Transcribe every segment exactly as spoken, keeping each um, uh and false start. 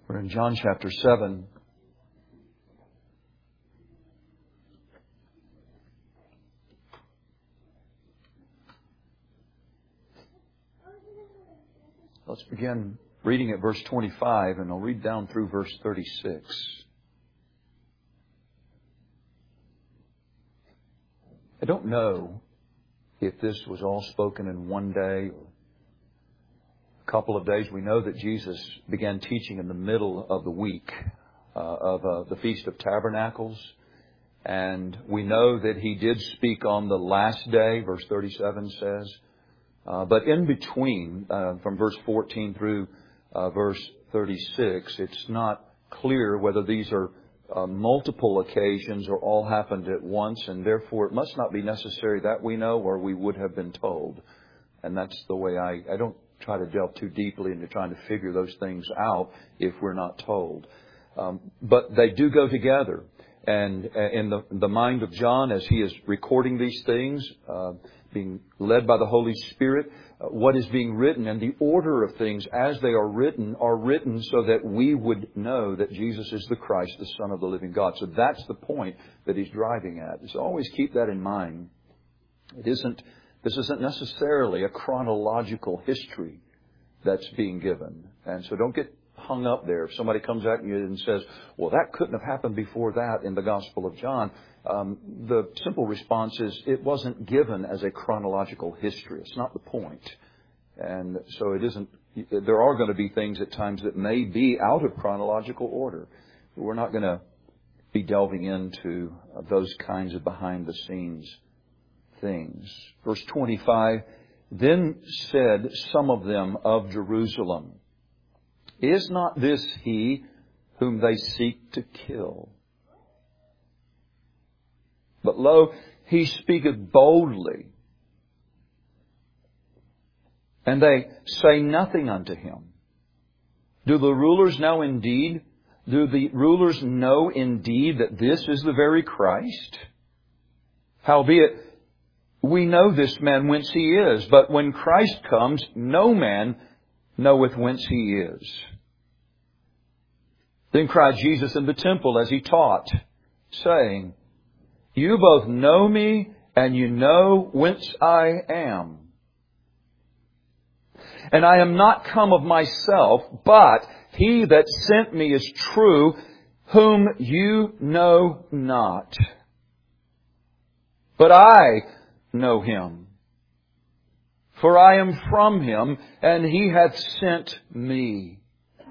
We're in John chapter seven. Let's begin reading at verse twenty-five, and I'll read down through verse thirty-six. I don't know if this was all spoken in one day or a couple of days. We know that Jesus began teaching in the middle of the week uh, of uh, the Feast of Tabernacles. And we know that He did speak on the last day, verse thirty-seven says. Uh, but in between, uh, from verse fourteen through uh, verse thirty-six, it's not clear whether these are uh, multiple occasions or all happened at once, and therefore it must not be necessary that we know, or we would have been told. And that's the way I, I don't try to delve too deeply into trying to figure those things out if we're not told. Um, but they do go together. And in the, the mind of John, as he is recording these things, uh, being led by the Holy Spirit, uh, what is being written and the order of things as they are written are written so that we would know that Jesus is the Christ, the Son of the living God. So that's the point that he's driving at. So always keep that in mind. It isn't, this isn't necessarily a chronological history that's being given. And so don't get hung up there. If somebody comes at you and says, well, that couldn't have happened before that in the Gospel of John, um, the simple response is it wasn't given as a chronological history. It's not the point. And so it isn't, there are going to be things at times that may be out of chronological order. We're not going to be delving into those kinds of behind the scenes things. Verse twenty-five, then said some of them of Jerusalem, is not this he whom they seek to kill? But lo, he speaketh boldly, and they say nothing unto him. Do the rulers know indeed, do the rulers know indeed that this is the very Christ? Howbeit, we know this man whence he is, but when Christ comes, no man knoweth whence he is. Then cried Jesus in the temple as he taught, saying, you both know me, and you know whence I am. And I am not come of myself, but he that sent me is true, whom you know not. But I know him. For I am from him, and he hath sent me.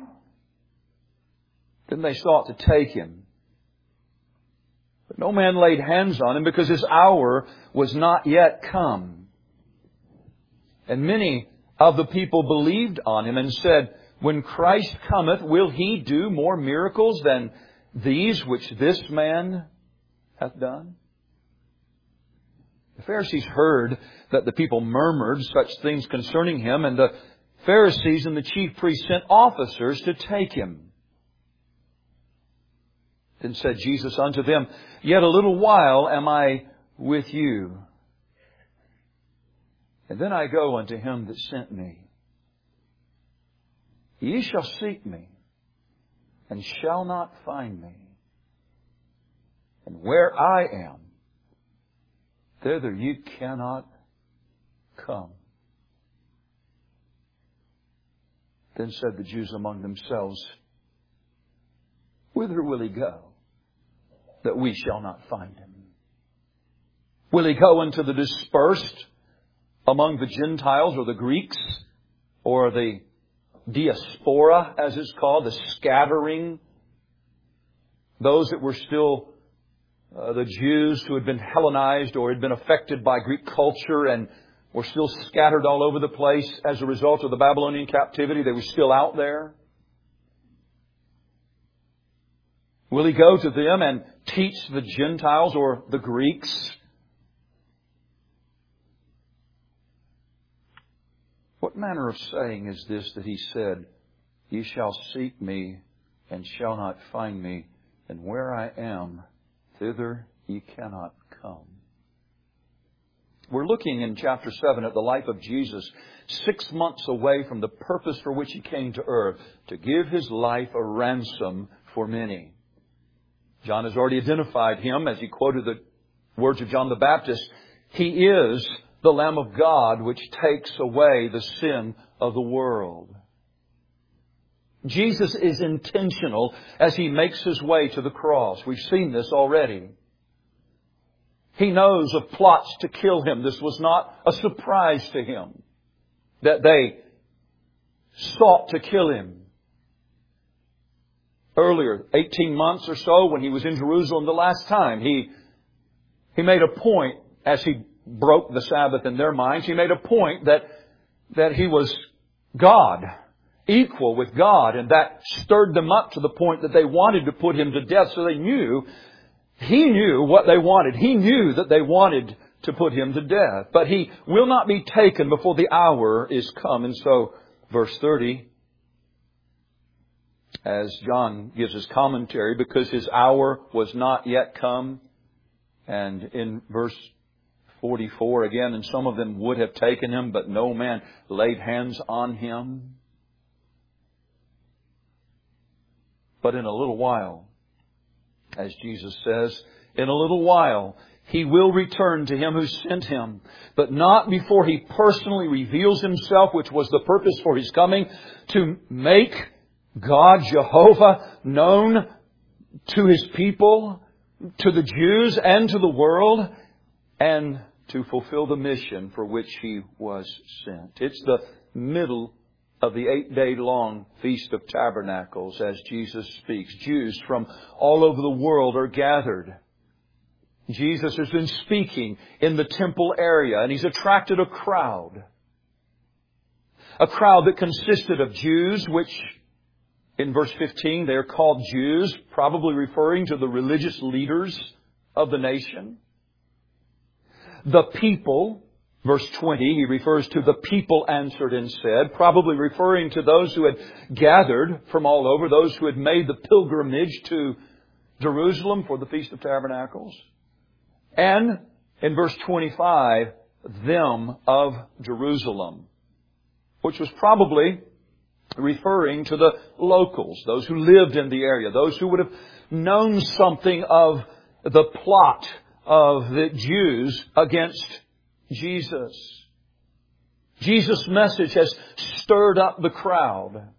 Then they sought to take him. But no man laid hands on him, because his hour was not yet come. And many of the people believed on him, and said, when Christ cometh, will he do more miracles than these which this man hath done? The Pharisees heard that the people murmured such things concerning him, and the Pharisees and the chief priests sent officers to take him. Then said Jesus unto them, yet a little while am I with you, and then I go unto him that sent me. Ye shall seek me, and shall not find me. And where I am, thither ye cannot come. Then said the Jews among themselves, whither will he go, that we shall not find him? Will he go into the dispersed among the Gentiles, or the Greeks, or the diaspora, as it's called, the scattering, those that were still uh, the Jews who had been Hellenized or had been affected by Greek culture and were still scattered all over the place as a result of the Babylonian captivity? They were still out there. Will he go to them and teach the Gentiles or the Greeks? What manner of saying is this that he said, ye shall seek me and shall not find me, and where I am, thither ye cannot come? We're looking in chapter seven at the life of Jesus, six months away from the purpose for which He came to earth, to give His life a ransom for many. John has already identified Him as he quoted the words of John the Baptist. He is the Lamb of God which takes away the sin of the world. Jesus is intentional as He makes His way to the cross. We've seen this already. He knows of plots to kill Him. This was not a surprise to Him that they sought to kill Him. Earlier, eighteen months or so, when He was in Jerusalem the last time, He, he made a point, as He broke the Sabbath in their minds, He made a point that, that He was God, equal with God, and that stirred them up to the point that they wanted to put Him to death. So they knew, He knew what they wanted. He knew that they wanted to put Him to death. But He will not be taken before the hour is come. And so, verse thirty, as John gives his commentary, because His hour was not yet come. And in verse forty-four again, and some of them would have taken Him, but no man laid hands on Him. But in a little while, as Jesus says, in a little while, He will return to Him who sent Him, but not before He personally reveals Himself, which was the purpose for His coming, to make God, Jehovah, known to His people, to the Jews and to the world, and to fulfill the mission for which He was sent. It's the middle of the eight-day-long Feast of Tabernacles as Jesus speaks. Jews from all over the world are gathered. Jesus has been speaking in the temple area, and He's attracted a crowd. A crowd that consisted of Jews, which in verse fifteen they are called Jews, probably referring to the religious leaders of the nation. The people, verse twenty, He refers to the people answered and said, probably referring to those who had gathered from all over, those who had made the pilgrimage to Jerusalem for the Feast of Tabernacles. And in verse twenty-five, them of Jerusalem, which was probably referring to the locals, those who lived in the area, those who would have known something of the plot of the Jews against Jesus. Jesus' message has stirred up the crowd.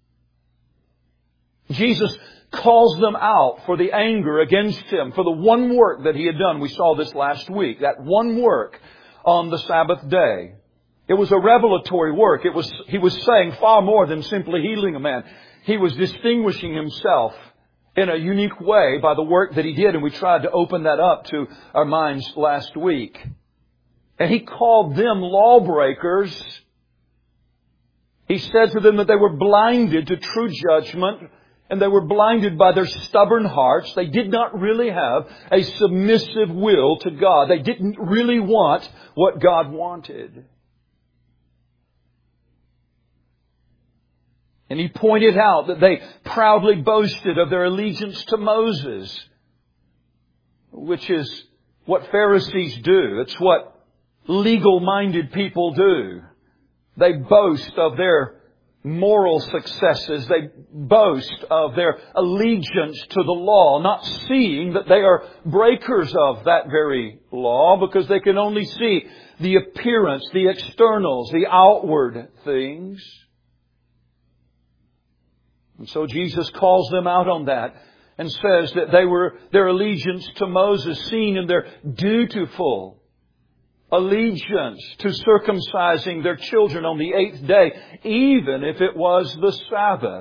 Jesus calls them out for the anger against Him, for the one work that He had done. We saw this last week, that one work on the Sabbath day. It was a revelatory work. It was, He was saying far more than simply healing a man. He was distinguishing Himself in a unique way by the work that He did, and we tried to open that up to our minds last week. And He called them lawbreakers. He said to them that they were blinded to true judgment, and they were blinded by their stubborn hearts. They did not really have a submissive will to God. They didn't really want what God wanted. And He pointed out that they proudly boasted of their allegiance to Moses, which is what Pharisees do. It's what legal-minded people do. They boast of their moral successes. They boast of their allegiance to the law, not seeing that they are breakers of that very law, because they can only see the appearance, the externals, the outward things. And so Jesus calls them out on that and says that they were, their allegiance to Moses seen in their dutiful allegiance to circumcising their children on the eighth day, even if it was the Sabbath.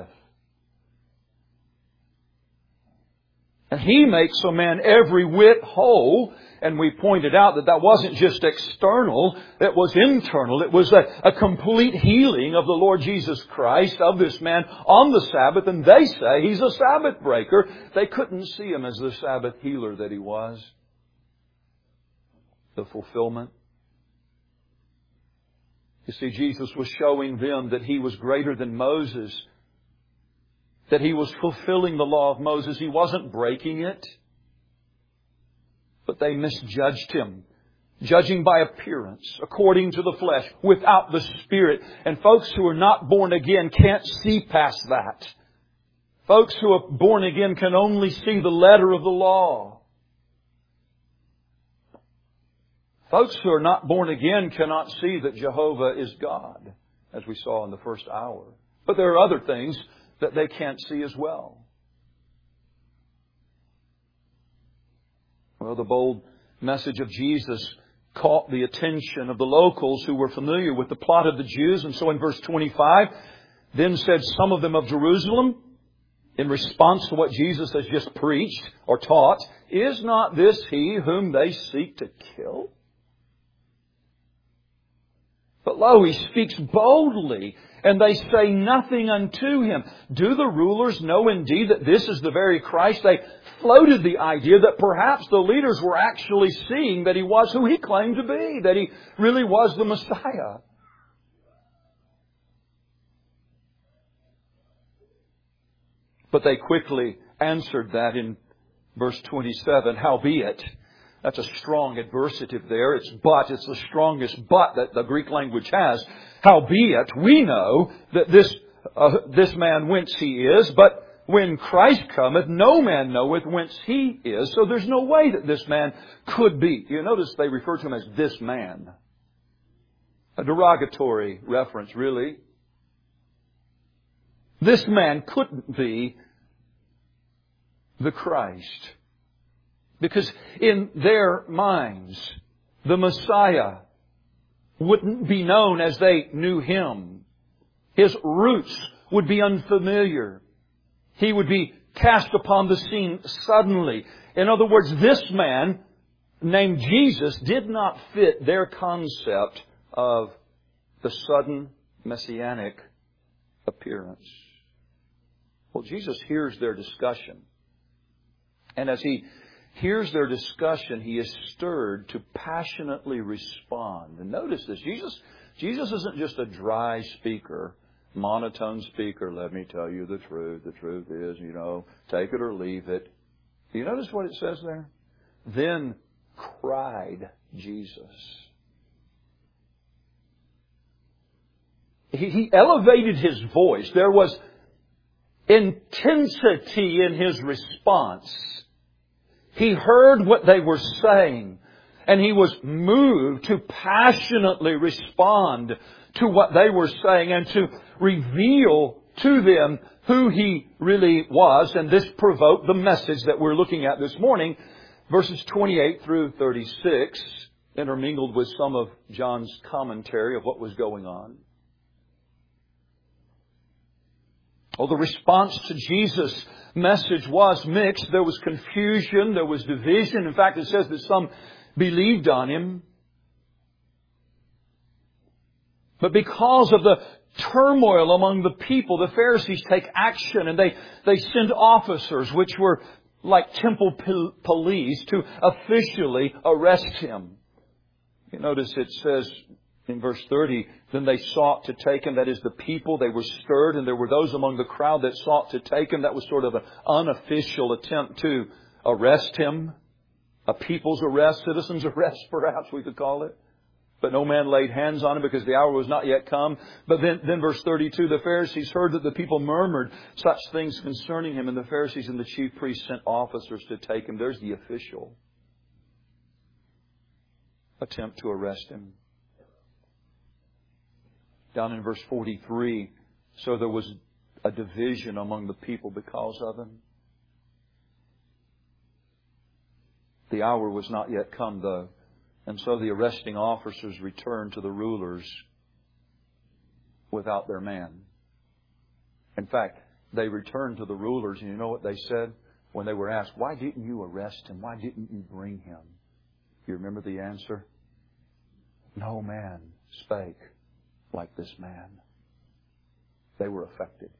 And He makes a man every whit whole. And we pointed out that that wasn't just external, it was internal. It was a, a complete healing of the Lord Jesus Christ, of this man on the Sabbath. And they say He's a Sabbath breaker. They couldn't see Him as the Sabbath healer that He was. The fulfillment. You see, Jesus was showing them that He was greater than Moses. That He was fulfilling the law of Moses. He wasn't breaking it. But they misjudged Him. judging by appearance, according to the flesh, without the Spirit. And folks who are not born again can't see past that. Folks who are born again can only see the letter of the law. Folks who are not born again cannot see that Jehovah is God, as we saw in the first hour. But there are other things that they can't see as well. Well, the bold message of Jesus caught the attention of the locals who were familiar with the plot of the Jews. And so in verse twenty-five, then said some of them of Jerusalem, in response to what Jesus has just preached or taught, is not this He whom they seek to kill? But lo, He speaks boldly, and they say nothing unto Him. Do the rulers know indeed that this is the very Christ? They floated the idea that perhaps the leaders were actually seeing that He was who He claimed to be, that He really was the Messiah. But they quickly answered that in verse twenty-seven, howbeit. That's a strong adversative there. It's but. It's the strongest but that the Greek language has. Howbeit, we know that this uh, this man whence He is, but when Christ cometh, no man knoweth whence He is. So there's no way that this man could be. You notice they refer to Him as this man. A derogatory reference, really. This man couldn't be the Christ. Because in their minds, the Messiah wouldn't be known as they knew Him. His roots would be unfamiliar. He would be cast upon the scene suddenly. In other words, this man named Jesus did not fit their concept of the sudden messianic appearance. Well, Jesus hears their discussion. And as He hears their discussion, He is stirred to passionately respond. And notice this. Jesus, Jesus isn't just a dry speaker, monotone speaker. Let me tell you the truth. The truth is, you know, take it or leave it. Do you notice what it says there? Then cried Jesus. He, he elevated His voice. There was intensity in His response. He heard what they were saying, and He was moved to passionately respond to what they were saying and to reveal to them who He really was. And this provoked the message that we're looking at this morning, verses twenty-eight through thirty-six, intermingled with some of John's commentary of what was going on. Oh, the response to Jesus' message was mixed. There was confusion. There was division. In fact, it says that some believed on Him. But because of the turmoil among the people, the Pharisees take action and they, they send officers, which were like temple police, to officially arrest Him. You notice it says in verse thirty, then they sought to take Him. That is, the people, they were stirred, and there were those among the crowd that sought to take Him. That was sort of an unofficial attempt to arrest Him. A people's arrest, citizens' arrest, perhaps we could call it. But no man laid hands on Him because the hour was not yet come. But then, then verse thirty-two, the Pharisees heard that the people murmured such things concerning Him, and the Pharisees and the chief priests sent officers to take Him. There's the official attempt to arrest Him. Down in verse forty-three, so there was a division among the people because of Him. The hour was not yet come, though. And so the arresting officers returned to the rulers without their man. In fact, they returned to the rulers, and you know what they said? When they were asked, why didn't you arrest Him? Why didn't you bring Him? You remember the answer? No man spake like this man. They were affected.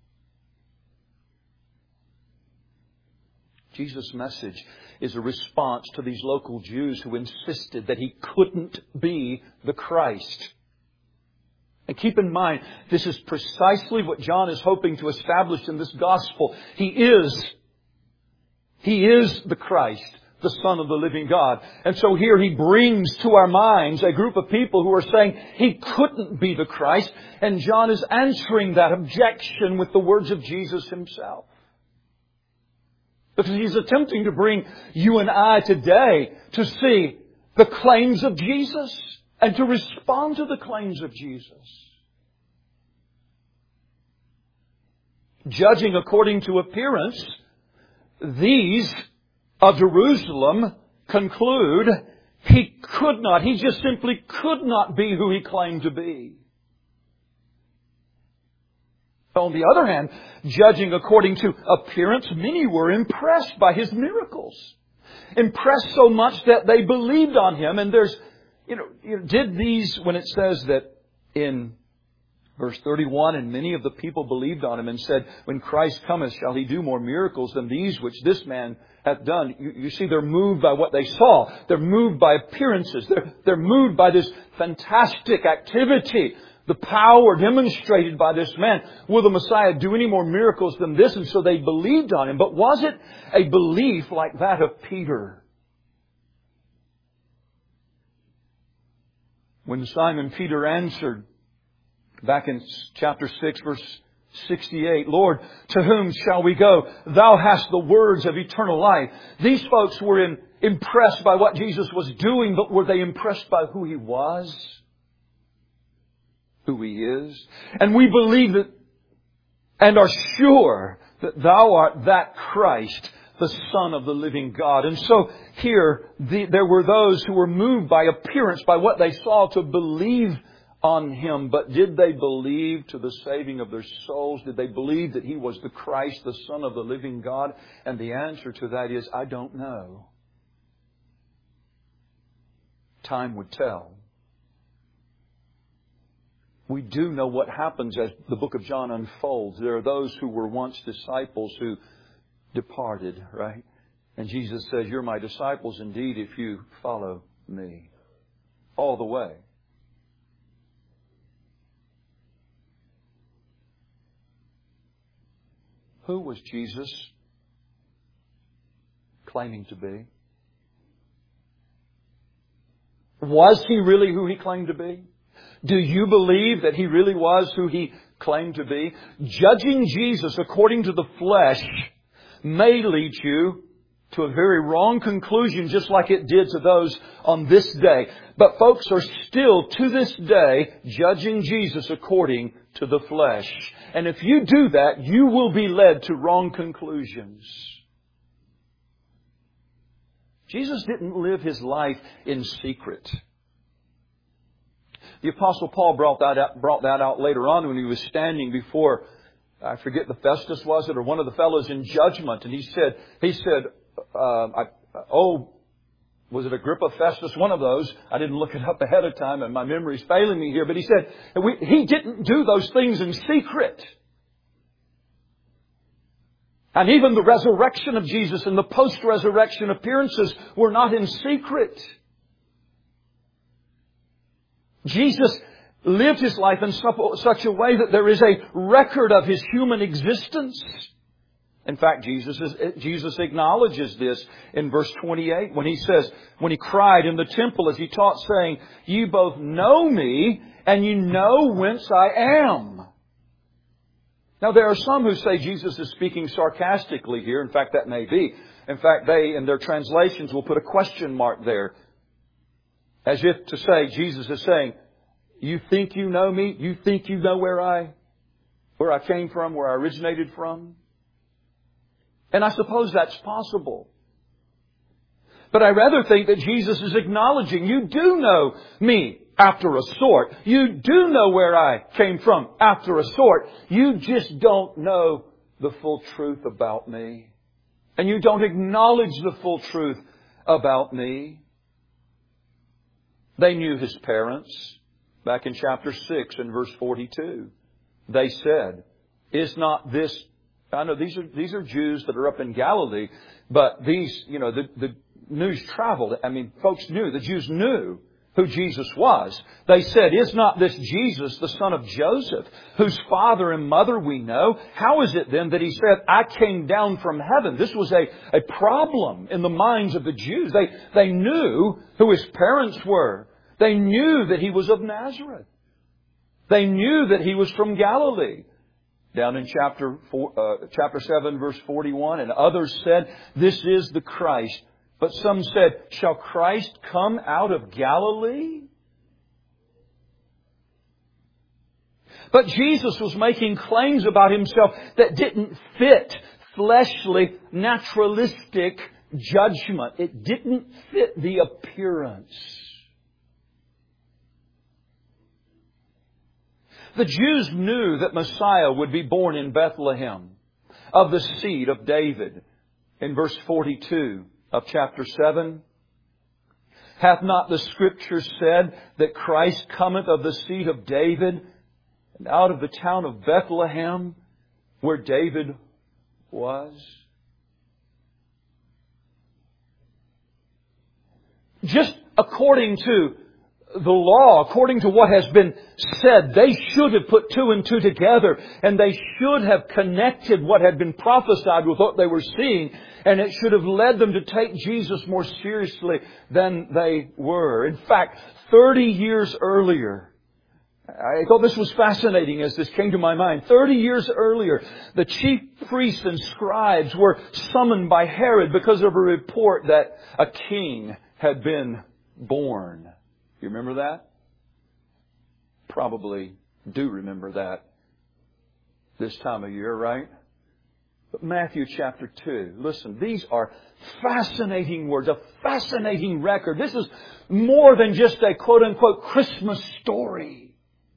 Jesus' message is a response to these local Jews who insisted that He couldn't be the Christ. And keep in mind, this is precisely what John is hoping to establish in this gospel. He is, He is the Christ, the Son of the living God. And so here He brings to our minds a group of people who are saying He couldn't be the Christ. And John is answering that objection with the words of Jesus Himself. Because he's attempting to bring you and I today to see the claims of Jesus and to respond to the claims of Jesus. Judging according to appearance, these of Jerusalem conclude He could not, He just simply could not be who He claimed to be. On the other hand, judging according to appearance, many were impressed by His miracles. Impressed so much that they believed on Him. And there's, you know, you know, did these, when it says that in verse thirty-one, and many of the people believed on Him and said, when Christ cometh, shall He do more miracles than these which this man hath done. You, you see, they're moved by what they saw. They're moved by appearances. They're, they're moved by this fantastic activity. The power demonstrated by this man. Will the Messiah do any more miracles than this? And so they believed on Him. But was it a belief like that of Peter? When Simon Peter answered, back in chapter six, verse sixty-eight, Lord, to whom shall we go? Thou hast the words of eternal life. These folks were in, impressed by what Jesus was doing, but were they impressed by who He was? Who He is? And we believe that and are sure that Thou art that Christ, the Son of the living God. And so here the, there were those who were moved by appearance, by what they saw, to believe on Him. But did they believe to the saving of their souls? Did they believe that He was the Christ, the Son of the living God? And the answer to that is, I don't know. Time would tell. We do know what happens as the book of John unfolds. There are those who were once disciples who departed, right? And Jesus says, you're my disciples indeed if you follow me all the way. Who was Jesus claiming to be? Was He really who He claimed to be? Do you believe that He really was who He claimed to be? Judging Jesus according to the flesh may lead you to a very wrong conclusion, just like it did to those on this day. But folks are still, to this day, judging Jesus according to the flesh. And if you do that, you will be led to wrong conclusions. Jesus didn't live His life in secret. The Apostle Paul brought that out, brought that out later on when he was standing before, I forget the Festus was it, or one of the fellows in judgment. And he said, he said, uh, I, oh, was it Agrippa, Festus? One of those. I didn't look it up ahead of time and my memory's failing me here. But he said, we, he didn't do those things in secret. And even the resurrection of Jesus and the post-resurrection appearances were not in secret. Jesus lived His life in such a way that there is a record of His human existence. In fact, Jesus is, Jesus acknowledges this in verse twenty-eight when He says, when He cried in the temple as He taught, saying, you both know me and you know whence I am. Now, there are some who say Jesus is speaking sarcastically here. In fact, that may be. In fact, they, in their translations, will put a question mark there. As if to say, Jesus is saying, you think you know me? You think you know where I, where I came from, where I originated from? And I suppose that's possible. But I rather think that Jesus is acknowledging, you do know me after a sort. You do know where I came from after a sort. You just don't know the full truth about me. And you don't acknowledge the full truth about me. They knew His parents. Back in chapter six and verse forty-two. They said, is not this, I know these are, these are Jews that are up in Galilee, but these, you know, the, the news traveled. I mean, folks knew, the Jews knew who Jesus was. They said, "Is not this Jesus, the son of Joseph, whose father and mother we know? How is it then that He said, 'I came down from heaven'?" This was a, a problem in the minds of the Jews. They, they knew who His parents were. They knew that He was of Nazareth. They knew that He was from Galilee. Down in chapter four, uh, chapter seven, verse forty-one, and others said, "This is the Christ." But some said, "Shall Christ come out of Galilee?" But Jesus was making claims about Himself that didn't fit fleshly, naturalistic judgment. It didn't fit the appearance. The Jews knew that Messiah would be born in Bethlehem, of the seed of David. In verse forty-two of chapter seven, "Hath not the Scripture said that Christ cometh of the seed of David, and out of the town of Bethlehem, where David was?" Just according to the law, according to what has been said, they should have put two and two together, and they should have connected what had been prophesied with what they were seeing, and it should have led them to take Jesus more seriously than they were. In fact, thirty years earlier, I thought this was fascinating as this came to my mind. Thirty years earlier, the chief priests and scribes were summoned by Herod because of a report that a king had been born. You remember that? Probably do remember that this time of year, right? But Matthew chapter two. Listen, these are fascinating words, a fascinating record. This is more than just a quote-unquote Christmas story.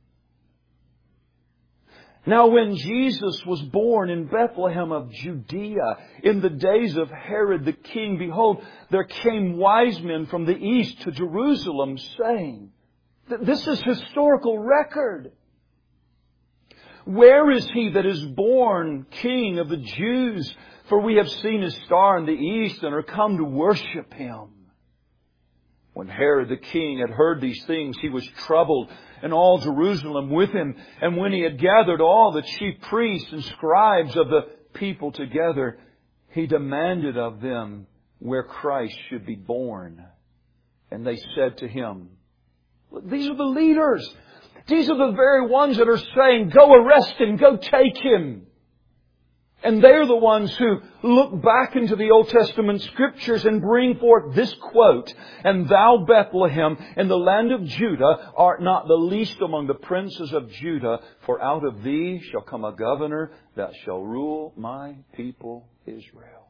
Now when Jesus was born in Bethlehem of Judea, in the days of Herod the king, behold, there came wise men from the east to Jerusalem, saying, this is historical record. "Where is He that is born King of the Jews? For we have seen His star in the east and are come to worship Him." When Herod the king had heard these things, he was troubled, and all Jerusalem with him. And when he had gathered all the chief priests and scribes of the people together, he demanded of them where Christ should be born. And they said to him, these are the leaders. These are the very ones that are saying, "Go arrest Him, go take Him." And they're the ones who look back into the Old Testament Scriptures and bring forth this quote, "And thou, Bethlehem, in the land of Judah, art not the least among the princes of Judah, for out of thee shall come a governor that shall rule my people Israel."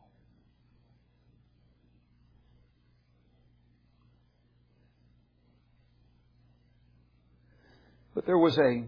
But there was a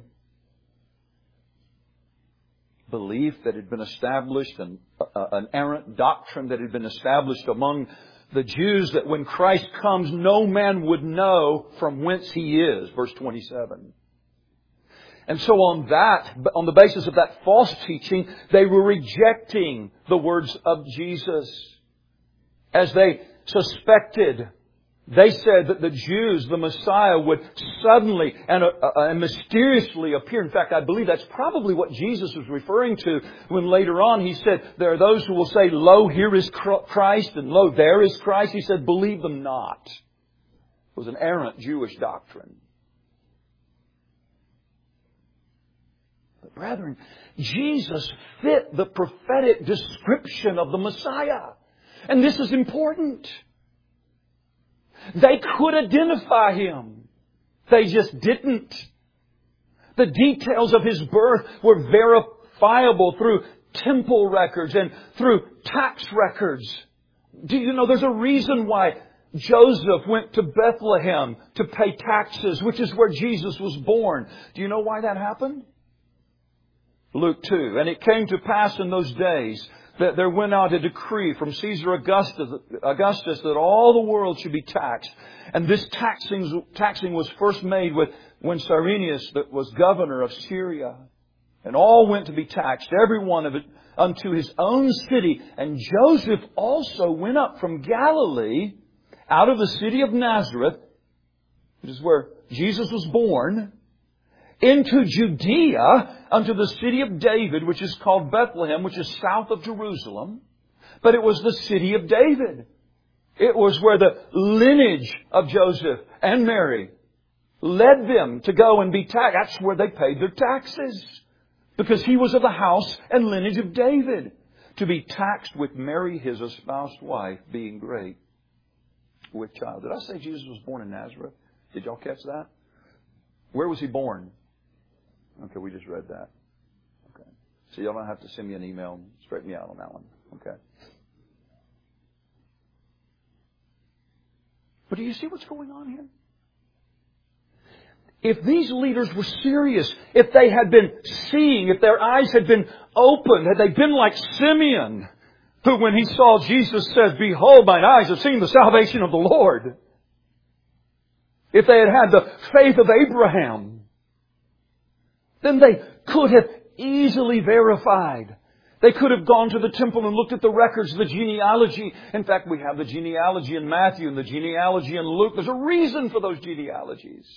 belief that had been established, and an errant doctrine that had been established among the Jews, that when Christ comes, no man would know from whence He is. Verse twenty-seven. And so on that, on the basis of that false teaching, they were rejecting the words of Jesus, as they suspected. They said that the Jews, the Messiah, would suddenly and, uh, and mysteriously appear. In fact, I believe that's probably what Jesus was referring to when later on He said, there are those who will say, "Lo, here is Christ," and "Lo, there is Christ." He said, "Believe them not." It was an errant Jewish doctrine. But brethren, Jesus fit the prophetic description of the Messiah. And this is important. They could identify Him. They just didn't. The details of His birth were verifiable through temple records and through tax records. Do you know there's a reason why Joseph went to Bethlehem to pay taxes, which is where Jesus was born? Do you know why that happened? Luke two. "And it came to pass in those days that there went out a decree from Caesar Augustus, Augustus that all the world should be taxed. And this taxing, taxing was first made with when Cyrenius that was governor of Syria. And all went to be taxed, every one of it, unto his own city. And Joseph also went up from Galilee, out of the city of Nazareth." It is where Jesus was born, into Judea, unto the city of David, which is called Bethlehem, which is south of Jerusalem. But it was the city of David. It was where the lineage of Joseph and Mary led them to go and be taxed. That's where they paid their taxes. Because he was of the house and lineage of David. To be taxed with Mary, his espoused wife, being great with child. Did I say Jesus was born in Nazareth? Did y'all catch that? Where was he born? Okay, we just read that. Okay. So y'all don't have to send me an email and straighten me out on that one. Okay. But do you see what's going on here? If these leaders were serious, if they had been seeing, if their eyes had been opened, had they been like Simeon, who when he saw Jesus said, "Behold, mine eyes have seen the salvation of the Lord." If they had had the faith of Abraham, then they could have easily verified. They could have gone to the temple and looked at the records, the genealogy. In fact, we have the genealogy in Matthew and the genealogy in Luke. There's a reason for those genealogies.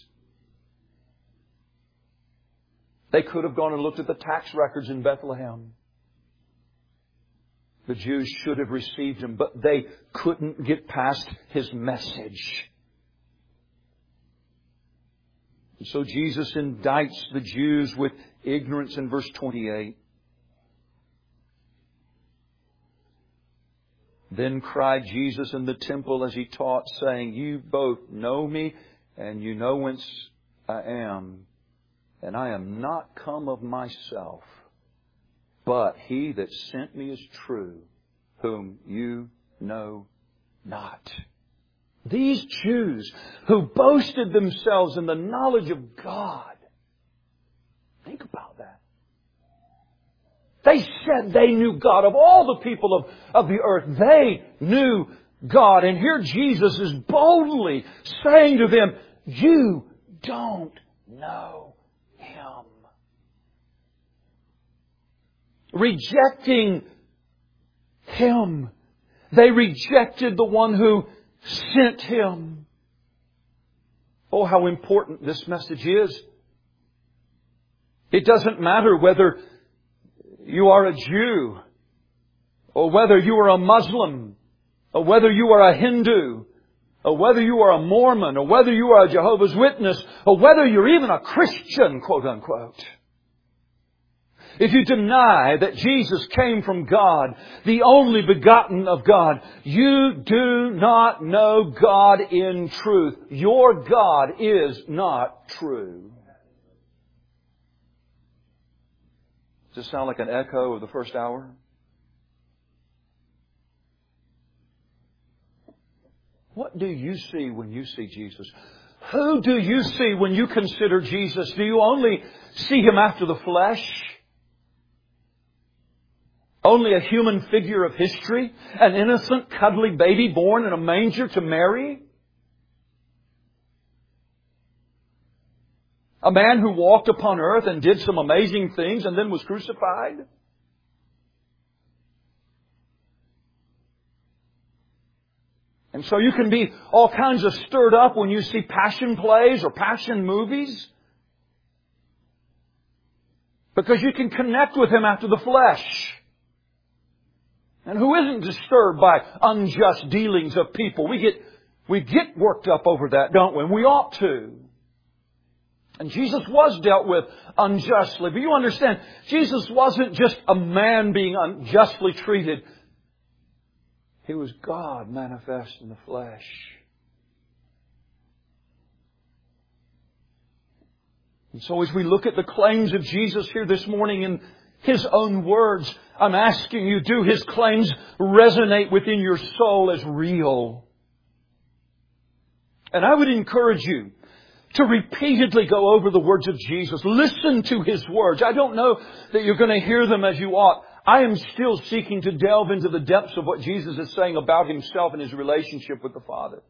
They could have gone and looked at the tax records in Bethlehem. The Jews should have received Him, but they couldn't get past His message. And so Jesus indicts the Jews with ignorance in verse twenty-eight. Then cried Jesus in the temple as He taught, saying, "You both know Me, and you know whence I am. And I am not come of myself, but He that sent Me is true, whom you know not." These Jews who boasted themselves in the knowledge of God. Think about that. They said they knew God. Of all the people of, of the earth, they knew God. And here Jesus is boldly saying to them, "You don't know Him." Rejecting Him. They rejected the one who sent Him. Oh, how important this message is. It doesn't matter whether you are a Jew, or whether you are a Muslim, or whether you are a Hindu, or whether you are a Mormon, or whether you are a Jehovah's Witness, or whether you're even a Christian, quote unquote. If you deny that Jesus came from God, the only begotten of God, you do not know God in truth. Your God is not true. Does this sound like an echo of the first hour? What do you see when you see Jesus? Who do you see when you consider Jesus? Do you only see Him after the flesh? Only a human figure of history? An innocent, cuddly baby born in a manger to Mary? A man who walked upon earth and did some amazing things and then was crucified? And so you can be all kinds of stirred up when you see passion plays or passion movies. Because you can connect with Him after the flesh. And who isn't disturbed by unjust dealings of people? We get, we get worked up over that, don't we? And we ought to. And Jesus was dealt with unjustly. But you understand, Jesus wasn't just a man being unjustly treated. He was God manifest in the flesh. And so as we look at the claims of Jesus here this morning in His own words, I'm asking you, do His claims resonate within your soul as real? And I would encourage you to repeatedly go over the words of Jesus. Listen to His words. I don't know that you're going to hear them as you ought. I am still seeking to delve into the depths of what Jesus is saying about Himself and His relationship with the Father.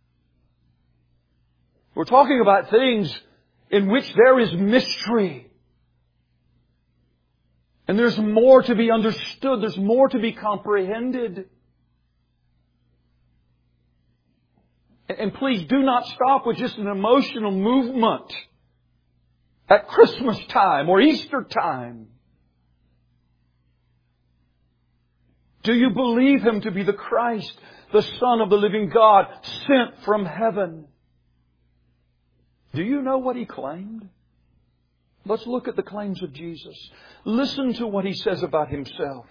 We're talking about things in which there is mystery. And there's more to be understood. There's more to be comprehended. And please do not stop with just an emotional movement at Christmas time or Easter time. Do you believe Him to be the Christ, the Son of the living God, sent from heaven? Do you know what He claimed? Let's look at the claims of Jesus. Listen to what He says about Himself.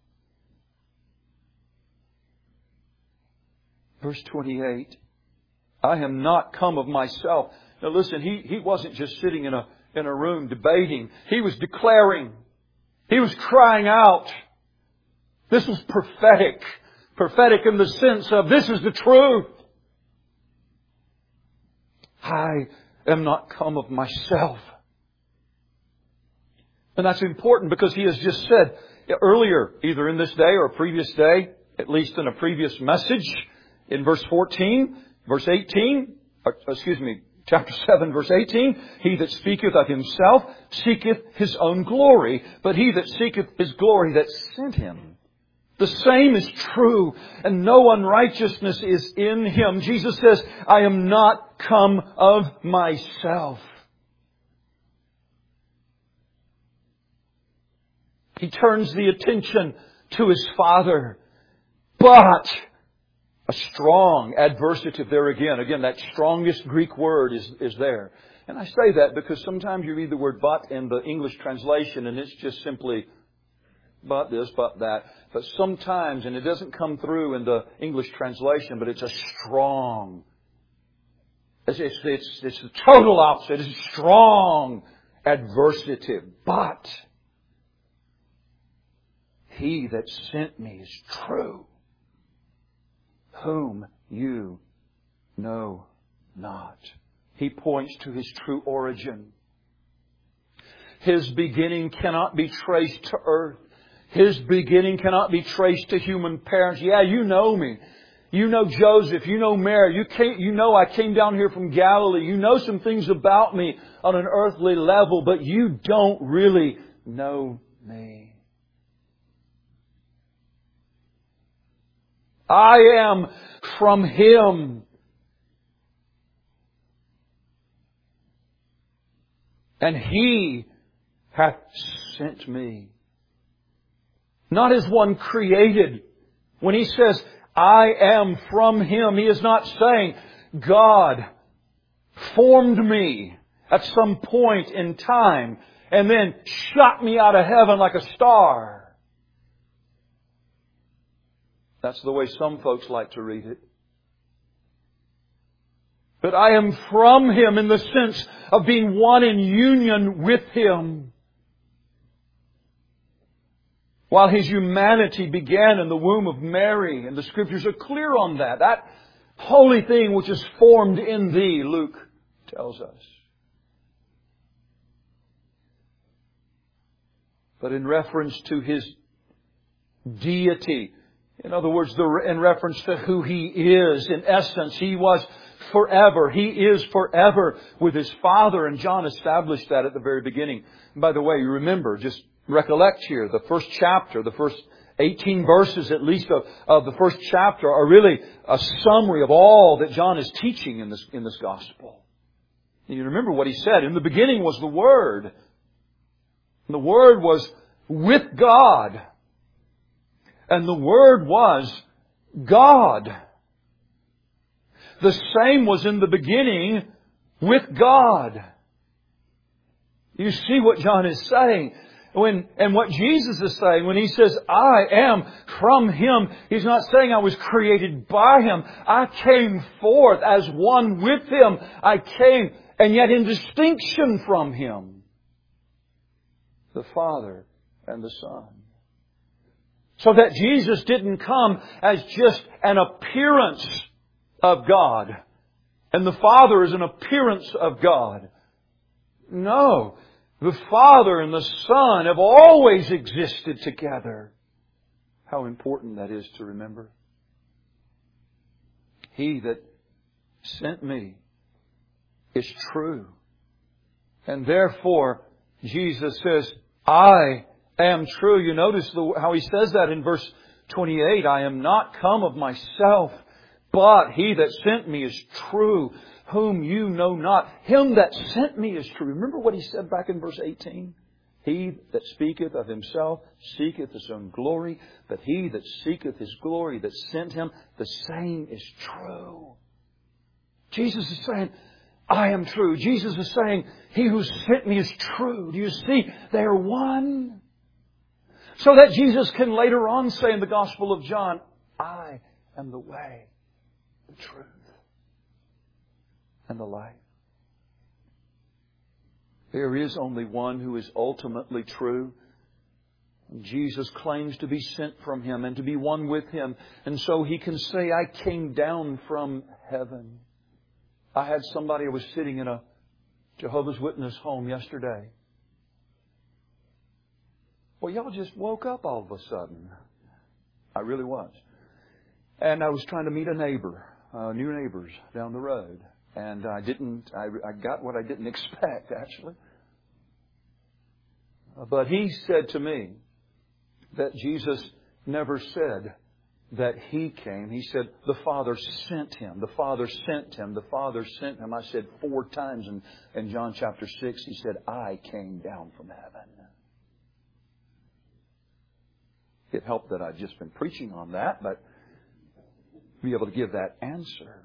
Verse twenty-eight. I am not come of myself. Now listen, He, he wasn't just sitting in a, in a room debating. He was declaring. He was crying out. This was prophetic. Prophetic in the sense of this is the truth. I am not come of myself. And that's important because He has just said earlier, either in this day or a previous day, at least in a previous message, in verse fourteen, verse eighteen, or, excuse me, chapter seven, verse eighteen, He that speaketh of Himself seeketh His own glory, but He that seeketh His glory that sent Him. The same is true, and no unrighteousness is in Him. Jesus says, I am not come of myself. He turns the attention to His Father. But a strong adversative there again. Again, that strongest Greek word is, is there. And I say that because sometimes you read the word but in the English translation and it's just simply but this, but that. But sometimes, and it doesn't come through in the English translation, but it's a strong. It's, it's, it's, it's the total opposite. It's a strong adversative. But He that sent me is true, whom you know not. He points to His true origin. His beginning cannot be traced to earth. His beginning cannot be traced to human parents. Yeah, you know me. You know Joseph. You know Mary. You, came, you know I came down here from Galilee. You know some things about me on an earthly level, but you don't really know me. I am from Him. And He hath sent me. Not as one created. When He says, I am from Him, He is not saying, God formed me at some point in time and then shot me out of heaven like a star. That's the way some folks like to read it. But I am from Him in the sense of being one in union with Him. While His humanity began in the womb of Mary, and the Scriptures are clear on that. That holy thing which is formed in thee, Luke tells us. But in reference to His deity, in other words, in reference to who He is, in essence, He was forever. He is forever with His Father, and John established that at the very beginning. And by the way, you remember, just recollect here, the first chapter, the first eighteen verses at least of, of the first chapter are really a summary of all that John is teaching in this, in this gospel. And you remember what he said. In the beginning was the Word. And the Word was with God. And the Word was God. The same was in the beginning with God. You see what John is saying. When, and what Jesus is saying when He says, I am from Him, He's not saying I was created by Him. I came forth as one with Him. I came, and yet in distinction from Him. The Father and the Son. So that Jesus didn't come as just an appearance of God. And the Father is an appearance of God. No. The Father and the Son have always existed together. How important that is to remember. He that sent me is true. And therefore, Jesus says, I am true. You notice the, how He says that in verse twenty-eight. I am not come of myself, But He that sent me is true, whom you know not. Him that sent me is true. Remember what He said back in verse eighteen? He that speaketh of himself seeketh his own glory, but he that seeketh his glory that sent him, the same is true. Jesus is saying, I am true. Jesus is saying, He who sent me is true. Do you see? They are one. So that Jesus can later on say in the Gospel of John, I am the way, the truth, and the life. There is only one who is ultimately true. Jesus claims to be sent from Him and to be one with Him. And so He can say, I came down from heaven. I had somebody who was sitting in a Jehovah's Witness home yesterday. Well, y'all just woke up all of a sudden. I really was. And I was trying to meet a neighbor, uh, new neighbors down the road. And I didn't, I, I got what I didn't expect, actually. But he said to me that Jesus never said that He came. He said the Father sent Him. The Father sent Him. The Father sent Him. I said four times in, in John chapter six, He said, I came down from heaven. It helped that I'd just been preaching on that, but be able to give that answer.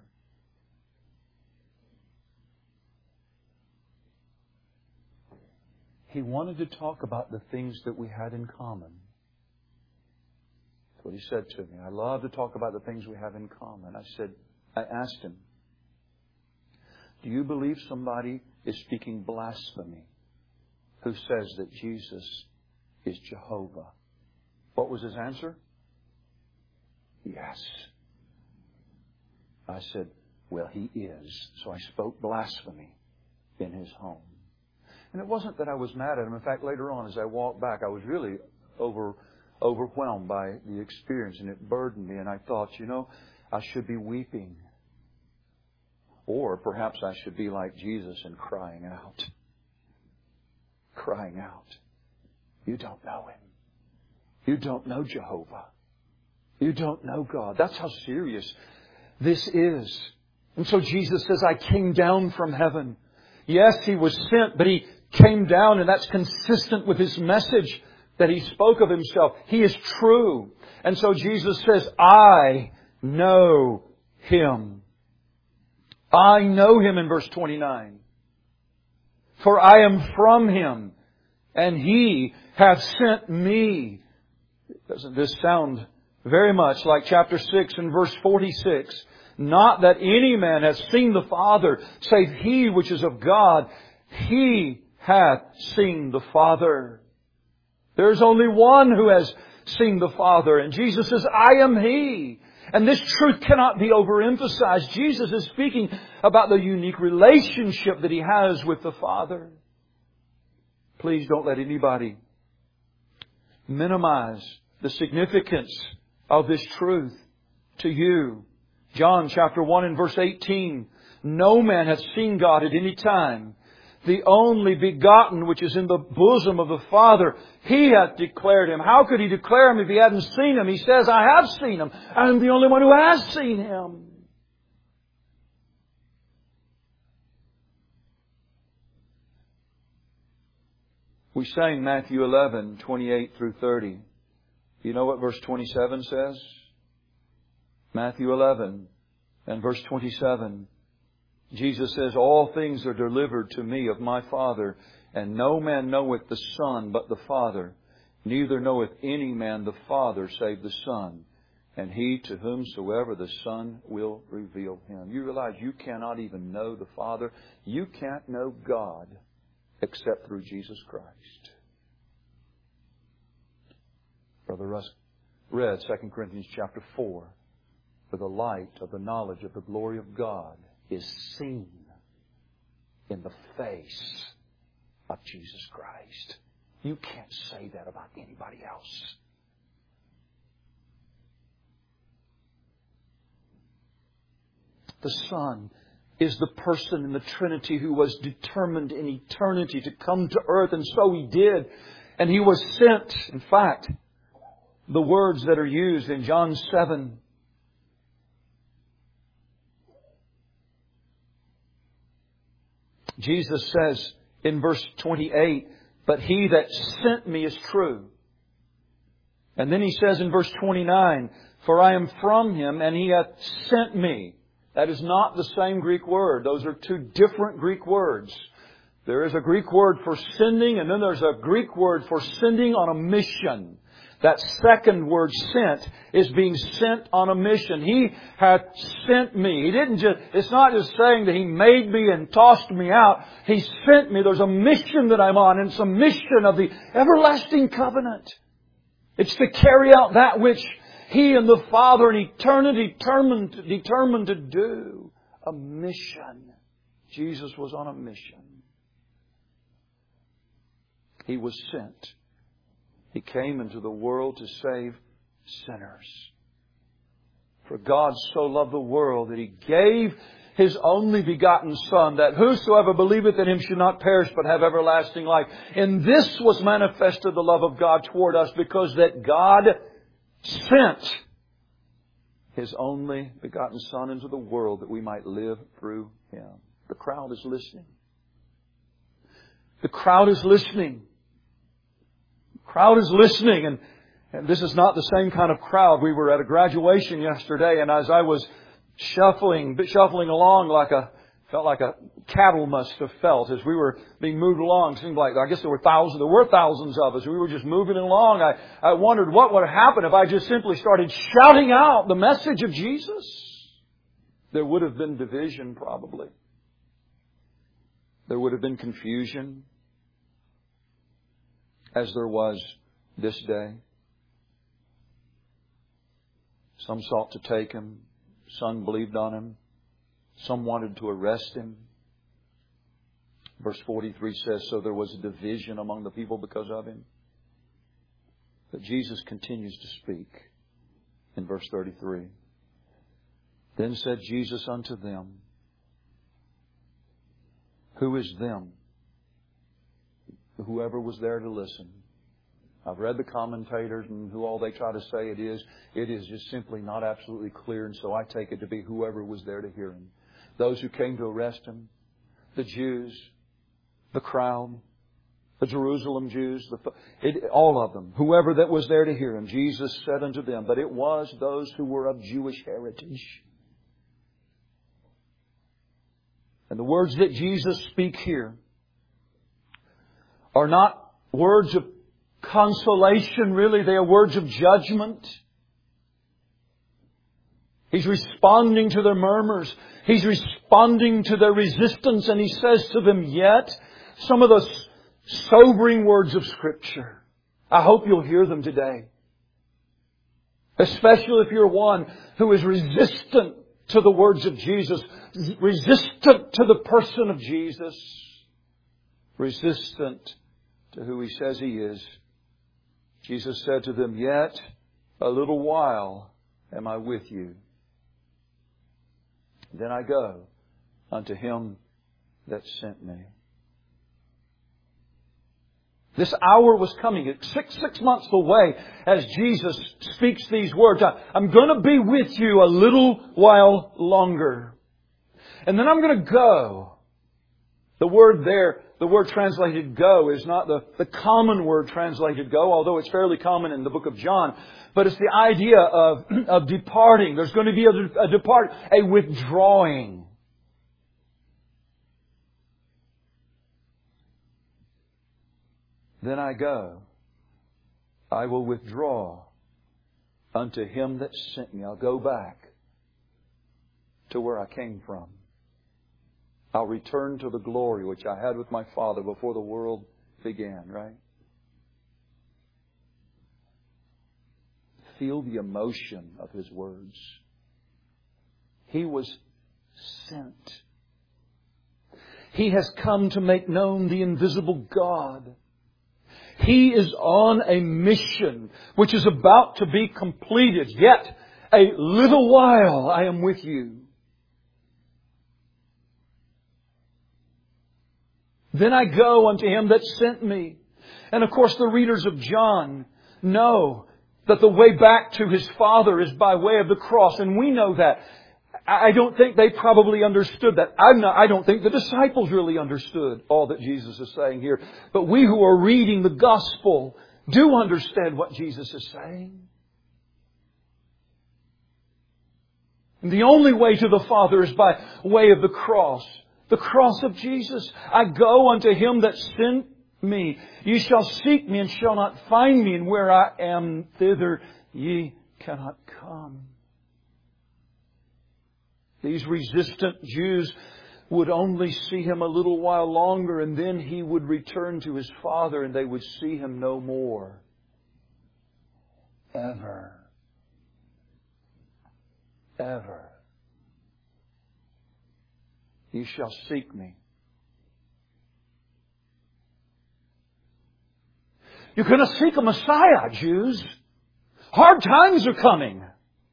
He wanted to talk about the things that we had in common. That's what He said to me. I love to talk about the things we have in common. I said, I asked him, do you believe somebody is speaking blasphemy who says that Jesus is Jehovah? What was his answer? Yes. I said, well, he is. So I spoke blasphemy in his home. And it wasn't that I was mad at him. In fact, later on, as I walked back, I was really over, overwhelmed by the experience, and it burdened me. And I thought, you know, I should be weeping. Or perhaps I should be like Jesus and crying out. Crying out. You don't know Him. You don't know Jehovah. You don't know God. That's how serious this is. And so Jesus says, I came down from heaven. Yes, He was sent, but He came down, and that's consistent with His message that He spoke of Himself. He is true. And so Jesus says, I know Him. I know Him in verse twenty-nine. For I am from Him, and He hath sent me. Doesn't this sound very much like chapter six and verse forty-six? Not that any man hath seen the Father, save He which is of God. He hath seen the Father. There's only one who has seen the Father. And Jesus says, I am He. And this truth cannot be overemphasized. Jesus is speaking about the unique relationship that He has with the Father. Please don't let anybody minimize the significance of this truth to you. John chapter one and verse eighteen. No man hath seen God at any time. The only begotten which is in the bosom of the Father, He hath declared Him. How could He declare Him if He hadn't seen Him? He says, I have seen Him. I am the only one who has seen Him. We sang Matthew eleven, twenty-eight through thirty. You know what verse twenty-seven says? Matthew eleven and verse twenty-seven. Jesus says, all things are delivered to me of my Father, and no man knoweth the Son but the Father. Neither knoweth any man the Father save the Son, and he to whomsoever the Son will reveal Him. You realize you cannot even know the Father. You can't know God except through Jesus Christ. Brother Russ read Second Corinthians chapter four. For the light of the knowledge of the glory of God is seen in the face of Jesus Christ. You can't say that about anybody else. The Son is the person in the Trinity who was determined in eternity to come to earth, and so He did. And He was sent. In fact, the words that are used in John seven Jesus says in verse twenty-eight, but He that sent me is true. And then He says in verse twenty-nine, for I am from Him and He hath sent me. That is not the same Greek word. Those are two different Greek words. There is a Greek word for sending, and then there's a Greek word for sending on a mission. That second word, sent, is being sent on a mission. He hath sent me. He didn't just, it's not just saying that He made me and tossed me out. He sent me. There's a mission that I'm on, and it's a mission of the everlasting covenant. It's to carry out that which He and the Father in eternity determined, determined to do. A mission. Jesus was on a mission. He was sent. He came into the world to save sinners. For God so loved the world that He gave His only begotten Son, that whosoever believeth in Him should not perish but have everlasting life. In this was manifested the love of God toward us, because that God sent His only begotten Son into the world that we might live through Him. The crowd is listening. The crowd is listening. The crowd is listening, and, and this is not the same kind of crowd. We were at a graduation yesterday, and as I was shuffling, shuffling along like a, felt like a cattle must have felt as we were being moved along. It seemed like, I guess there were thousands, there were thousands of us. We were just moving along. I, I wondered what would happen if I just simply started shouting out the message of Jesus. There would have been division, probably. There would have been confusion, as there was this day. Some sought to take Him. Some believed on Him. Some wanted to arrest Him. Verse forty-three says, so there was a division among the people because of Him. But Jesus continues to speak in verse thirty-three. Then said Jesus unto them, who is them? Whoever was there to listen. I've read the commentators and who all they try to say it is. It is just simply not absolutely clear, and so I take it to be whoever was there to hear Him. Those who came to arrest Him, the Jews, the crowd, the Jerusalem Jews, the, it, all of them, whoever that was there to hear Him. Jesus said unto them, but it was those who were of Jewish heritage. And the words that Jesus speaks here are not words of consolation, really. They are words of judgment. He's responding to their murmurs. He's responding to their resistance. And He says to them, yet, some of those sobering words of Scripture. I hope you'll hear them today. Especially if you're one who is resistant to the words of Jesus. Resistant to the person of Jesus. Resistant to who He says He is. Jesus said to them, yet a little while am I with you. Then I go unto Him that sent me. This hour was coming. It's six, six months away as Jesus speaks these words. I, I'm going to be with you a little while longer. And then I'm going to go. The word there, the word translated go, is not the, the common word translated go, although it's fairly common in the book of John. But it's the idea of, of departing. There's going to be a, a depart, a withdrawing. Then I go. I will withdraw unto Him that sent me. I'll go back to where I came from. I'll return to the glory which I had with my Father before the world began, right? Feel the emotion of His words. He was sent. He has come to make known the invisible God. He is on a mission which is about to be completed. Yet a little while I am with you. Then I go unto Him that sent me. And of course the readers of John know that the way back to His Father is by way of the cross. And we know that. I don't think they probably understood that. I'm not, I don't think the disciples really understood all that Jesus is saying here. But we who are reading the Gospel do understand what Jesus is saying. And the only way to the Father is by way of the cross. The cross of Jesus. I go unto Him that sent me. Ye shall seek me and shall not find me. And where I am, thither ye cannot come. These resistant Jews would only see Him a little while longer, and then He would return to His Father and they would see Him no more. Ever. Ever. Ye shall seek me. You're going to seek a Messiah, Jews. Hard times are coming.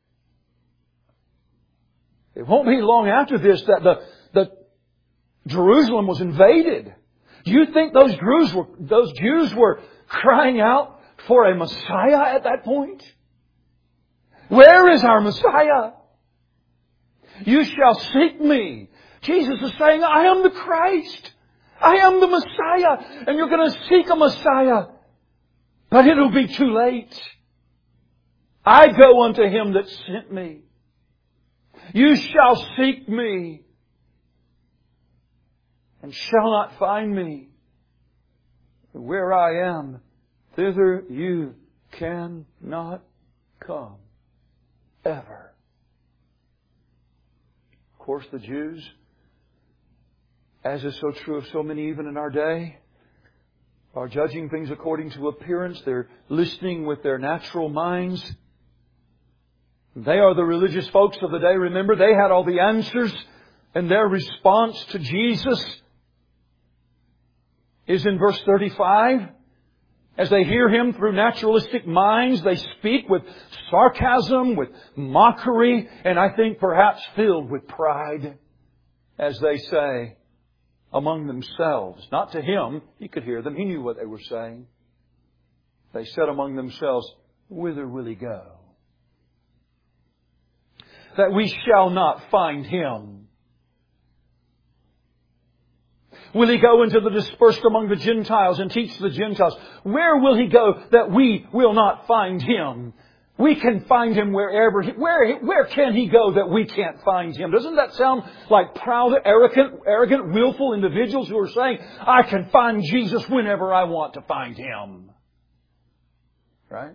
It won't be long after this that the, the Jerusalem was invaded. Do you think those Jews were, those Jews were crying out for a Messiah at that point? Where is our Messiah? You shall seek me. Jesus is saying, I am the Christ. I am the Messiah. And you're going to seek a Messiah. But it'll be too late. I go unto Him that sent me. You shall seek me and shall not find me. Where I am, thither you cannot come. Ever. Of course, the Jews, as is so true of so many even in our day, are judging things according to appearance. They're listening with their natural minds. They are the religious folks of the day. Remember, they had all the answers. And their response to Jesus is in verse thirty-five. As they hear Him through naturalistic minds, they speak with sarcasm, with mockery, and I think perhaps filled with pride. As they say among themselves, not to Him, He could hear them, He knew what they were saying. They said among themselves, whither will He go? That we shall not find Him. Will He go into the dispersed among the Gentiles and teach the Gentiles? Where will He go that we will not find Him? We can find Him wherever. He, where, where can He go that we can't find Him? Doesn't that sound like proud, arrogant, arrogant, willful individuals who are saying, I can find Jesus whenever I want to find Him? Right?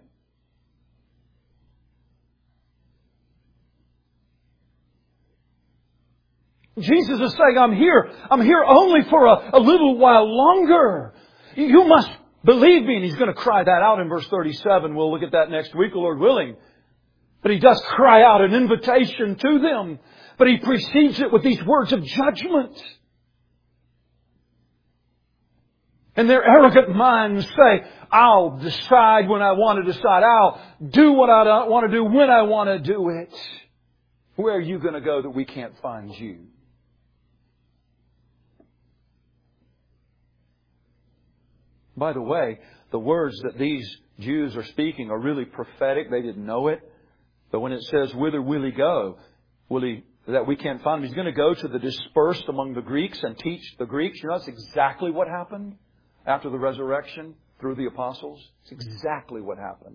Jesus is saying, I'm here. I'm here only for a, a little while longer. You must believe me. And He's going to cry that out in verse thirty-seven. We'll look at that next week, Lord willing. But He does cry out an invitation to them. But He precedes it with these words of judgment. And their arrogant minds say, I'll decide when I want to decide. I'll do what I want to do when I want to do it. Where are you going to go that we can't find you? By the way, the words that these Jews are speaking are really prophetic. They didn't know it. But when it says, whither will He go? Will He, that we can't find Him? He's going to go to the dispersed among the Greeks and teach the Greeks. You know, that's exactly what happened after the resurrection through the apostles. It's exactly what happened.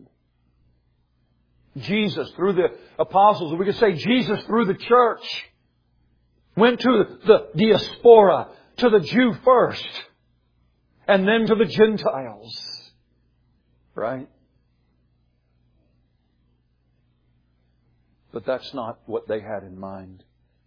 Jesus through the apostles, or we could say Jesus through the church, went to the diaspora, to the Jew first, and then to the Gentiles. Right? But that's not what they had in mind.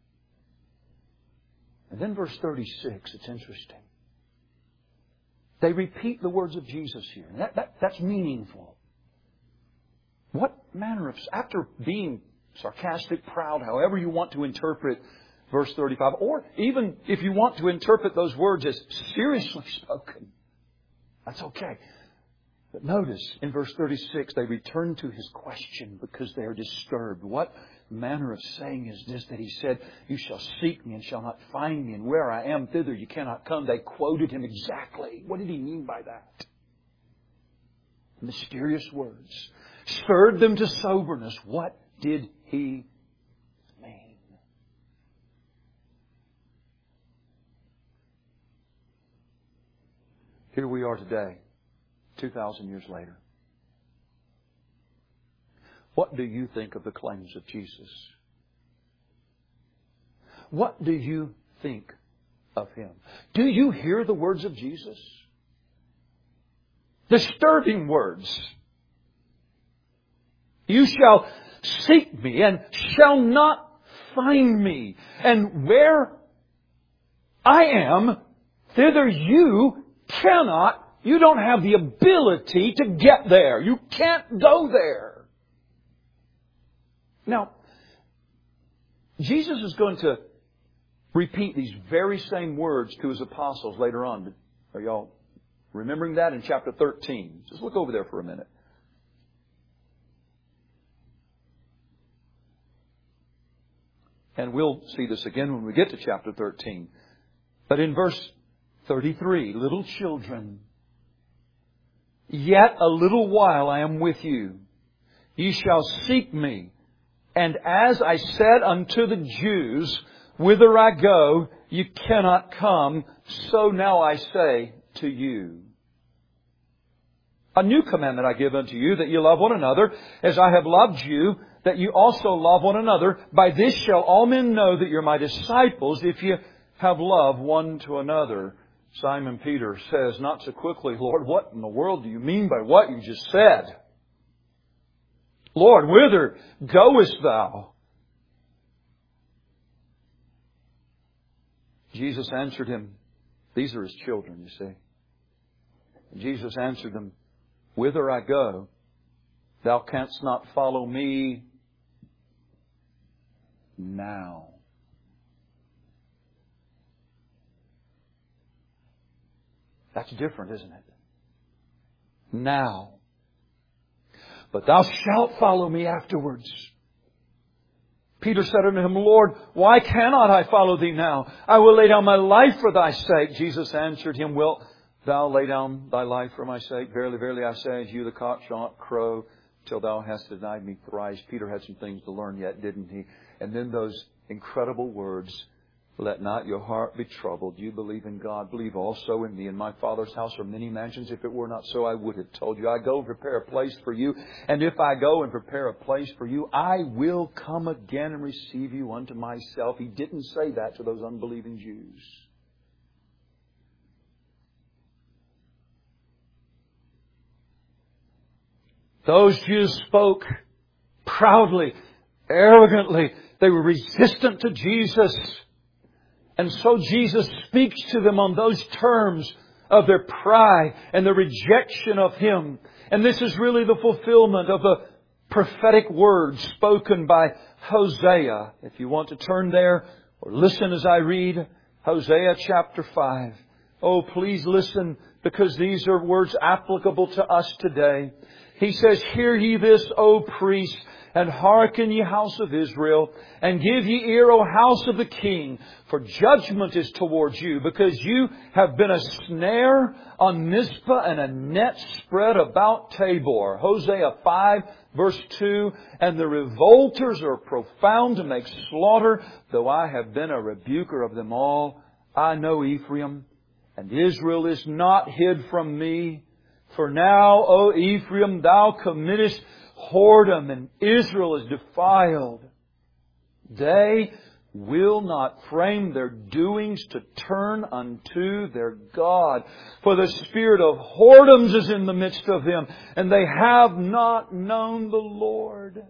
And then verse thirty-six, it's interesting. They repeat the words of Jesus here. And that, that, that's meaningful. What manner of... After being sarcastic, proud, however you want to interpret verse thirty-five, or even if you want to interpret those words as seriously spoken, that's okay. But notice in verse thirty-six, they return to His question because they are disturbed. What manner of saying is this that He said, you shall seek me and shall not find me, and where I am, thither you cannot come? They quoted Him exactly. What did He mean by that? Mysterious words. Stirred them to soberness. What did He mean? Here we are today, two thousand years later. What do you think of the claims of Jesus? What do you think of Him? Do you hear the words of Jesus? Disturbing words. You shall seek me and shall not find me. And where I am, thither you cannot, you don't have the ability to get there. You can't go there. Now, Jesus is going to repeat these very same words to His apostles later on. Are y'all remembering that in chapter thirteen? Just look over there for a minute. And we'll see this again when we get to chapter thirteen. But in verse thirty-three, little children, yet a little while I am with you. Ye shall seek me. And as I said unto the Jews, whither I go, you cannot come. So now I say to you. A new commandment I give unto you, that you love one another, as I have loved you, that you also love one another. By this shall all men know that you're my disciples, if you have love one to another. Simon Peter says, not so quickly, Lord, what in the world do you mean by what you just said? Lord, whither goest thou? Jesus answered him. These are His children, you see. And Jesus answered them, whither I go, thou canst not follow me now. That's different, isn't it? Now. But thou shalt follow me afterwards. Peter said unto Him, Lord, why cannot I follow Thee now? I will lay down my life for Thy sake. Jesus answered him, wilt thou lay down thy life for my sake? Verily, verily, I say unto you, the cock shall not crow till thou hast denied me thrice. Peter had some things to learn yet, didn't he? And then those incredible words, let not your heart be troubled. You believe in God, believe also in me. In my Father's house are many mansions. If it were not so, I would have told you. I go and prepare a place for you. And if I go and prepare a place for you, I will come again and receive you unto myself. He didn't say that to those unbelieving Jews. Those Jews spoke proudly, arrogantly. They were resistant to Jesus. And so Jesus speaks to them on those terms of their pride and the rejection of Him. And this is really the fulfillment of the prophetic words spoken by Hosea. If you want to turn there or listen as I read Hosea chapter five. Oh, please listen, because these are words applicable to us today. He says, hear ye this, O priests, and hearken, ye house of Israel, and give ye ear, O house of the king, for judgment is towards you, because you have been a snare on Mizpah and a net spread about Tabor. Hosea five, verse two, and the revolters are profound to make slaughter, though I have been a rebuker of them all. I know Ephraim, and Israel is not hid from me. For now, O Ephraim, thou committest whoredom, and Israel is defiled. They will not frame their doings to turn unto their God. For the spirit of whoredoms is in the midst of them, and they have not known the Lord.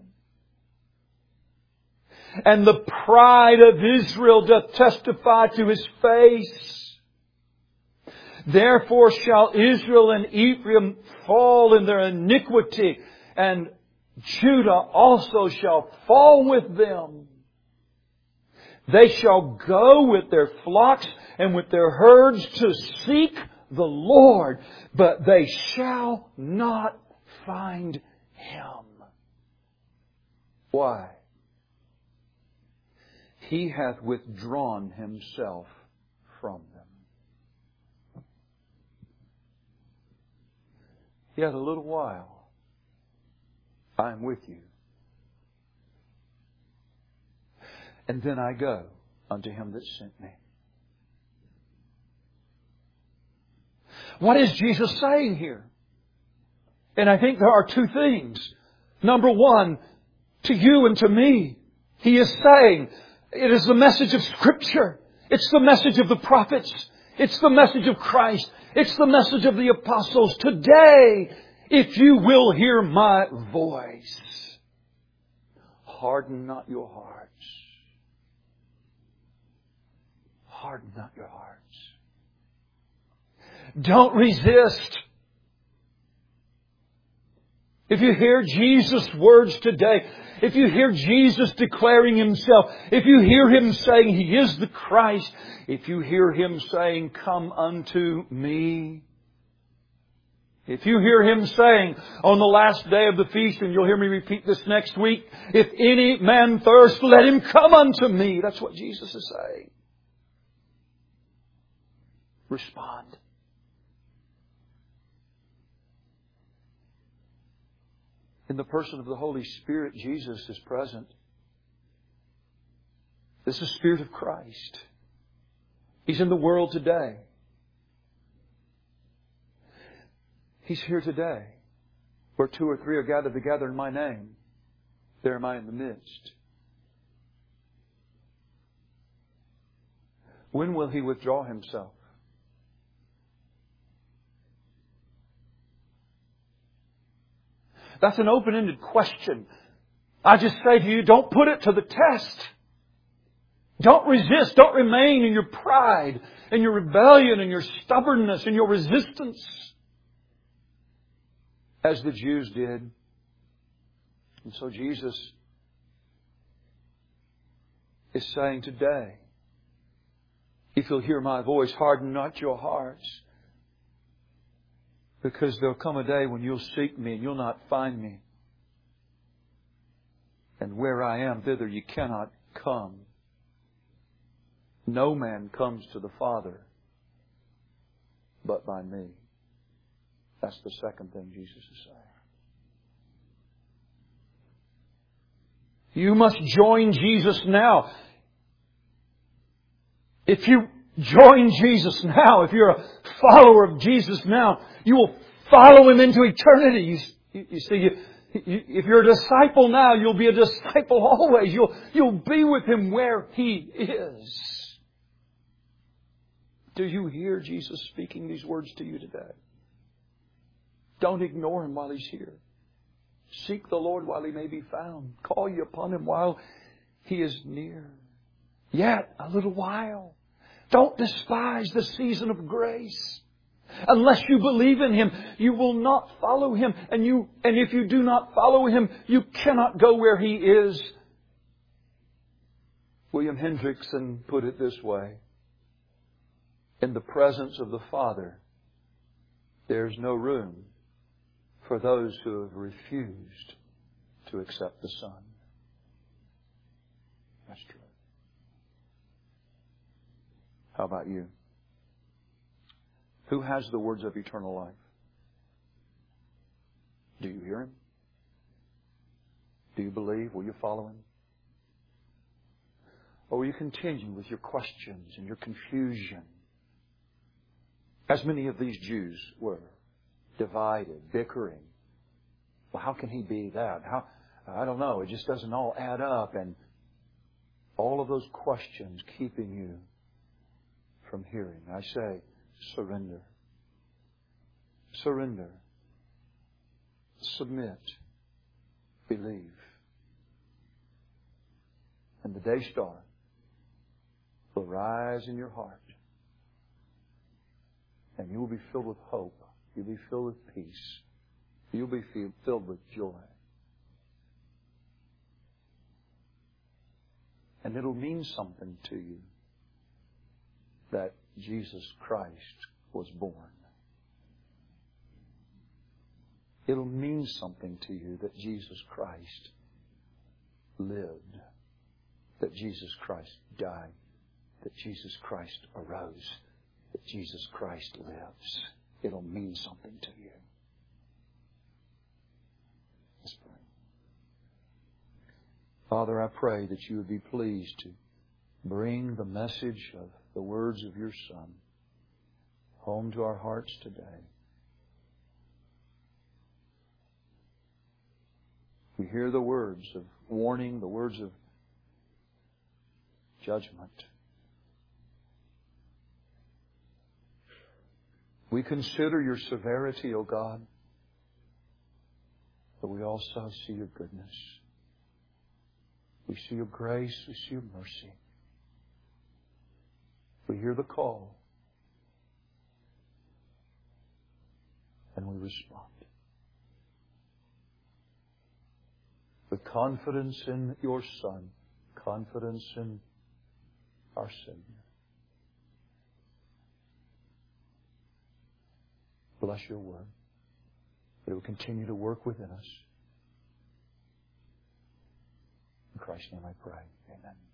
And the pride of Israel doth testify to His face. Therefore shall Israel and Ephraim fall in their iniquity, and Judah also shall fall with them. They shall go with their flocks and with their herds to seek the Lord, but they shall not find Him. Why? He hath withdrawn Himself from them. Yet a little while, I am with you. And then I go unto Him that sent me. What is Jesus saying here? And I think there are two things. Number one, to you and to me, He is saying, it is the message of Scripture. It's the message of the prophets. It's the message of Christ. It's the message of the apostles. Today, if you will hear my voice, harden not your hearts. Harden not your hearts. Don't resist. If you hear Jesus' words today, if you hear Jesus declaring Himself, if you hear Him saying He is the Christ, if you hear Him saying, come unto me, if you hear Him saying on the last day of the feast, and you'll hear me repeat this next week, if any man thirst, let him come unto me. That's what Jesus is saying. Respond. In the person of the Holy Spirit, Jesus is present. This is the Spirit of Christ. He's in the world today. He's here today. Where two or three are gathered together in my name, there am I in the midst. When will He withdraw Himself? That's an open-ended question. I just say to you, don't put it to the test. Don't resist. Don't remain in your pride and your rebellion and your stubbornness and your resistance, as the Jews did. And so Jesus is saying today, if you'll hear my voice, harden not your hearts. Because there'll come a day when you'll seek me and you'll not find me. And where I am, thither you cannot come. No man comes to the Father but by me. That's the second thing Jesus is saying. You must join Jesus now. If you join Jesus now, if you're a follower of Jesus now, you will follow Him into eternity. You, you see, you, you, if you're a disciple now, you'll be a disciple always. You'll, you'll be with Him where He is. Do you hear Jesus speaking these words to you today? Don't ignore Him while He's here. Seek the Lord while He may be found. Call ye upon Him while He is near. Yet a little while. Don't despise the season of grace. Unless you believe in Him, you will not follow Him. And you, and if you do not follow Him, you cannot go where He is. William Hendrickson put it this way. In the presence of the Father, there's no room for those who have refused to accept the Son. That's true. How about you? Who has the words of eternal life? Do you hear Him? Do you believe? Will you follow Him? Or will you continue with your questions and your confusion? As many of these Jews were, divided, bickering. Well, how can He be that? How? I don't know. It just doesn't all add up. And all of those questions keeping you from hearing. I say, surrender. Surrender. Submit. Believe. And the day star will rise in your heart. And you will be filled with hope. You'll be filled with peace. You'll be filled with joy. And it'll mean something to you that Jesus Christ was born. It'll mean something to you that Jesus Christ lived, that Jesus Christ died, that Jesus Christ arose, that Jesus Christ lives. It'll mean something to you. Let's pray. Father, I pray that you would be pleased to bring the message of the words of your Son home to our hearts today. We hear the words of warning, the words of judgment. We consider your severity, O God, but we also see your goodness. We see your grace. We see your mercy. We hear the call, and we respond with confidence in your Son, confidence in our Savior. Bless your word, that it will continue to work within us. In Christ's name I pray. Amen.